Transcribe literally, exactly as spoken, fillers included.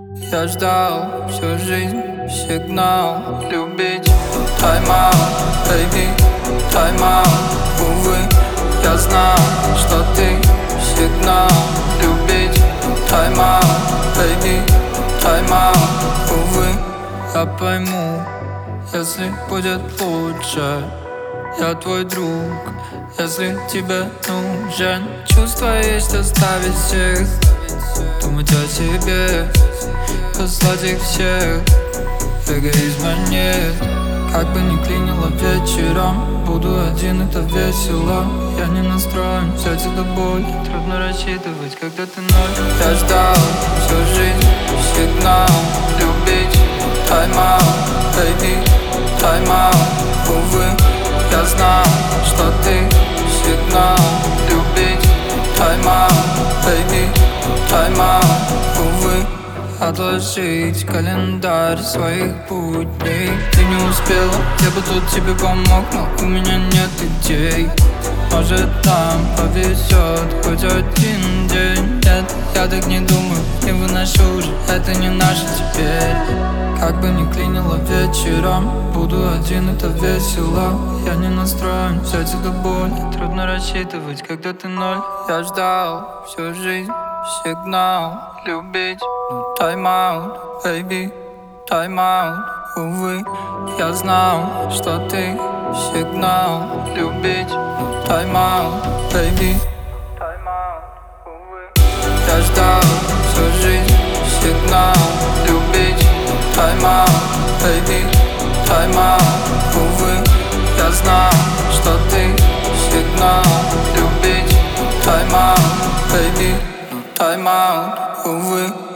Я ждал всю жизнь сигнал любить. Тайм-аут, baby, тайм-аут. Увы, я знал, что ты сигнал любить. Тайм-аут, baby, тайм-аут. Увы, я пойму, если будет лучше. Я твой друг, если тебе нужен. Чувство есть оставить всех, думать о себе, послать их всех. Эгоизма нет, как бы ни клинило вечером. Буду один, это весело. Я не настроен взять это боль. Трудно рассчитывать, когда ты ноль. Я ждал всю жизнь сигнал любить. Тайм-аут, baby, тайм-аут. Увы, я знал, что ты сигнал любить. Тайм-аут, baby, тайм-аут. Увы, отложить календарь своих будней. Ты не успела, я бы тут тебе помог, но у меня нет идей. Может, там повезет хоть один день. Нет, я так не думаю, не выношу уже, это не наше теперь. Как бы ни клинило вечером, буду один, это весело. Я не настроен взять эту боль. Трудно рассчитывать, когда ты ноль. Я ждал всю жизнь сигнал любить. Тайм-аут, baby, тайм-аут. Увы, я знал, что ты сигнал любить. Тайм-аут, baby, тайм-аут. Увы, я ждал всю жизнь сигнал любить. Тайм-аут, baby, тайм-аут. Увы, я знал, что ты сигнал любить. Тайм-аут, baby, тайм-аут. Увы.